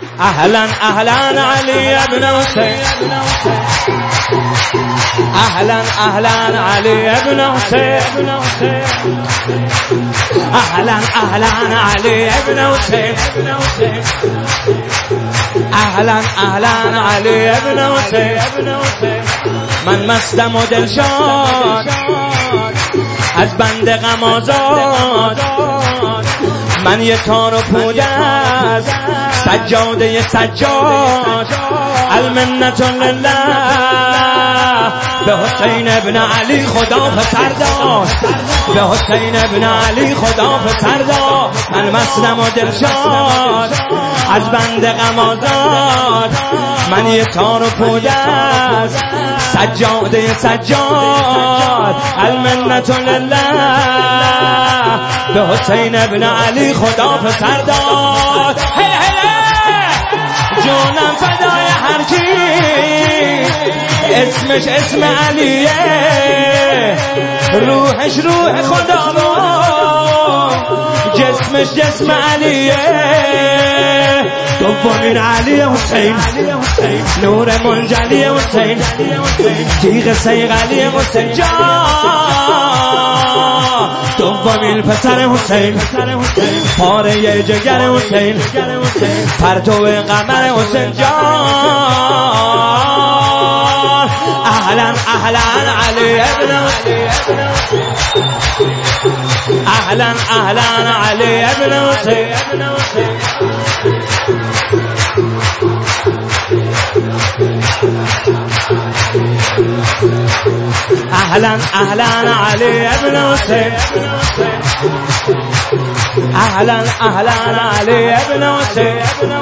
اهلا اهلا علی ابن حسین، اهلا اهلا علی ابن حسین، اهلا اهلا علی ابن حسین، اهلا اهلا علی ابن حسین. من مستم و دلشاد از بند غم آزاد، من یه تار و پوده از سجاده سجاد. المنت لله به حسین ابن علی خدا پسر داد، به حسین ابن علی خدا پسر داد. من مستم و دلشاد از بند غم آزاد، من یه تار و پوده از سجاده سجاد. المنت لله به حسین ابن علی خدا پسر داد. جونم فدای هر کی اسمش اسم علیه، روحش روح خدا رو، جسمش جسم علیه. دومین علی حسین، نور منجلی حسین، تیغ صیقلی حسین جان. دومین پسر حسین، پاره جگر حسین، پرتو قمر حسین جان. اهلا اهلا علی ابن حسین، اهلا اهلا علی ابن حسین، اهلا اهلا علی ابن حسین، اهلا اهلا علی ابن حسین.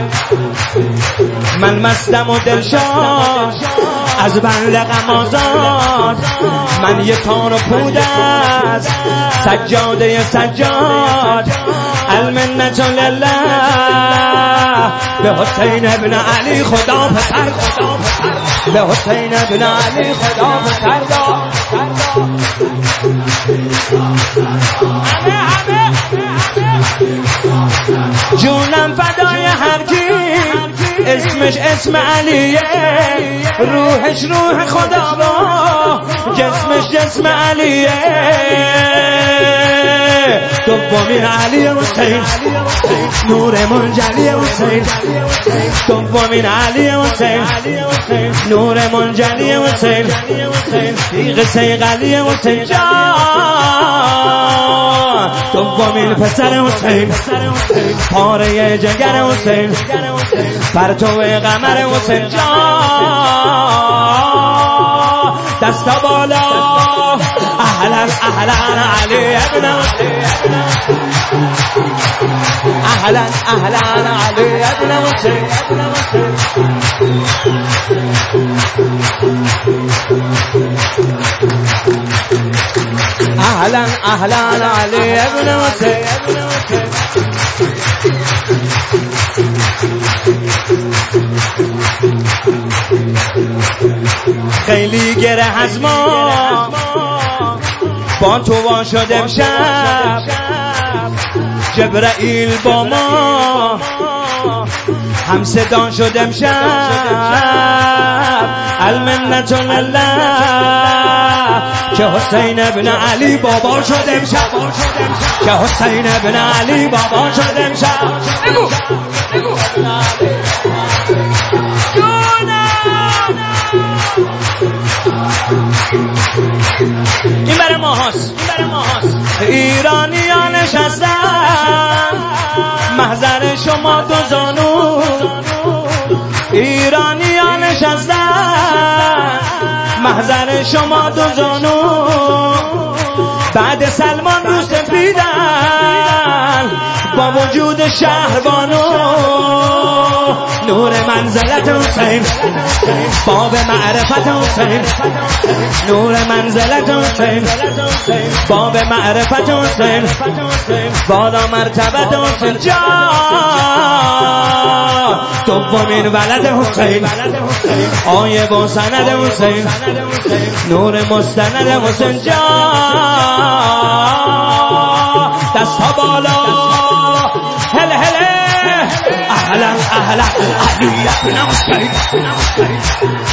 من مستم و دلشاد از بند غم آزاد، من یه تار و پوده از سجاده سجاد. المنت لله به حسین ابن علی خدا پسر داد، به حسین ابن علی خدا پسر داد. جونم فدای هر کی اسمش اسم علیه، روحش روح خدا رو، جسمش جسم علیه. دومین علی حسین، نور منجلی حسین، دومین علی حسین، نور منجلی حسین، تیغ صیقلی حسین جان. دومین پسر حسین، پاره جگر حسین، پرتو قمر حسین جان. دستا بالا اهلا اهلا علی ابن حسین، اهلا اهلا علی ابن حسین، اهلا اهلا علی ابن حسین. خیلی گره از ما با تو وا شد امشب، جبرائیل با ما هم صدا شد امشب. المنت لله که حسین ابن علی بابا شد امشب، که حسین ابن علی بابا شد امشب. این برای ما هست، ایرانیان نشستن محضر شما دو زانو، ایرانیان نشستن محضر شما دو زانو. بعد سلمان رو سپیدن با وجود شهربانو. نور منزلت حسین، باب معرفت حسین، نور منزلت حسین، باب معرفت حسین، بالا مرتبت حسین جان. دومین ولد حسین، آیه با سند حسین، نور مستند حسین جان. دستا بالا هل هل اهلا اهل علیت نموشید